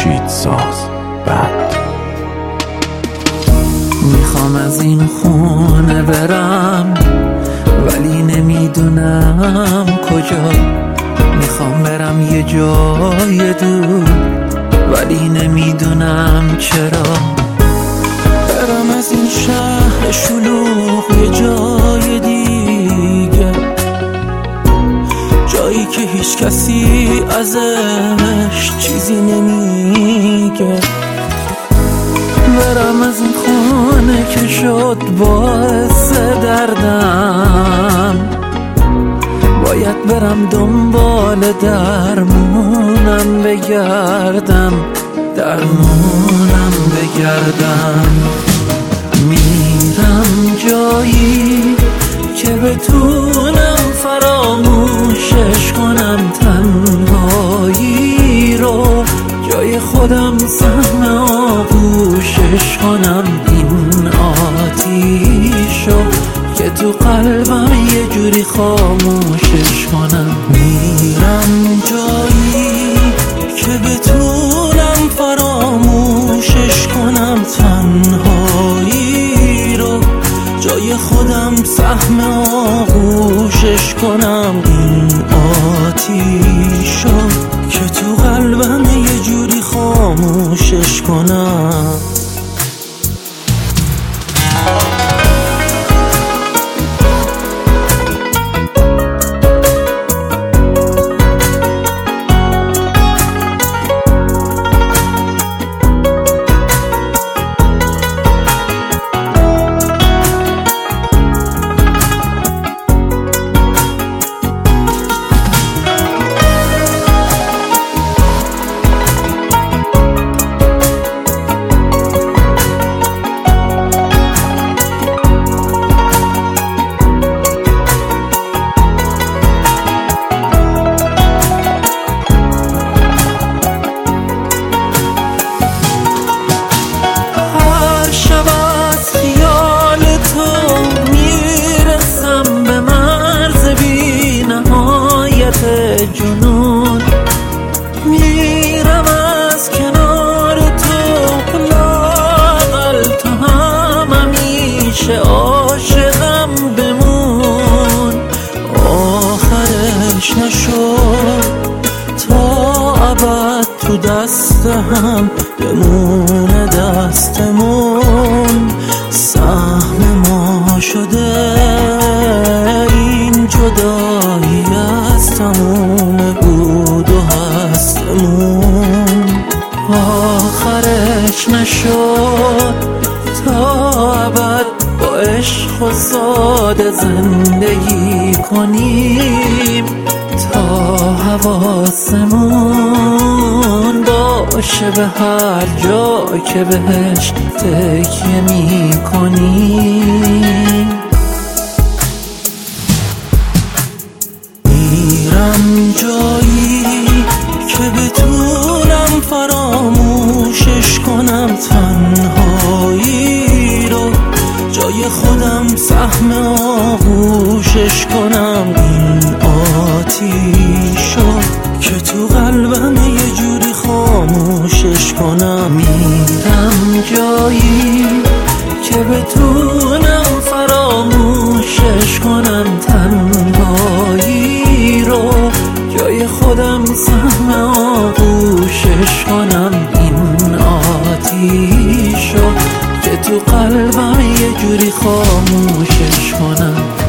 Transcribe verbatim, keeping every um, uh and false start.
خورشید ساز بعد. میخوام از این خونه برم ولی نمیدونم کجا. میخوام برم یه جای دور ولی نمیدونم چرا. برم از این شهر شلوغ یه جای دیگه، جایی که هیچ کسی ازش چیزی نمیگه. برم از این خونه که شد باعث دردم، باید برم دنبال درمونم بگردم، درمونم بگردم. میرم جایی که بتونم فراموشش کنم تنهایی رو، جای خودم سهم آغوشش کنم این آتیشو که تو قلبم یه جوری خاموشش کنم. میرم جایی که بتونم فراموشش کنم تنهایی رو، جای خودم سهم آغوشش کنم این آتیشو که تو قلبم یه جوری خاموشش کنم. جنون میرم از کنار تو، لااقل تو هم همیشه عاشقم بمون. آخرش نشد تا ابد تو دست هم بمونه دستمون، سهم ما شده این جدایی از تموم بود و هستمون. آخرش نشد تا ابد با عشق و ساده زندگی کنیم، تا حواسمون باشه به هر جا که بهش تکیه می کنیم. میرم جایی که بتونم فراموشش کنم تنهایی رو، جای خودم سهم آغوشش کنم این آتیشو که تو قلبم یه جوری خاموشش کنم. میرم جایی که بتونم فراموشش کنم تنهایی رو، جای خودم سهم آغوشش کنم این آتیشو که تو قلبم یه جوری خاموشش کنم.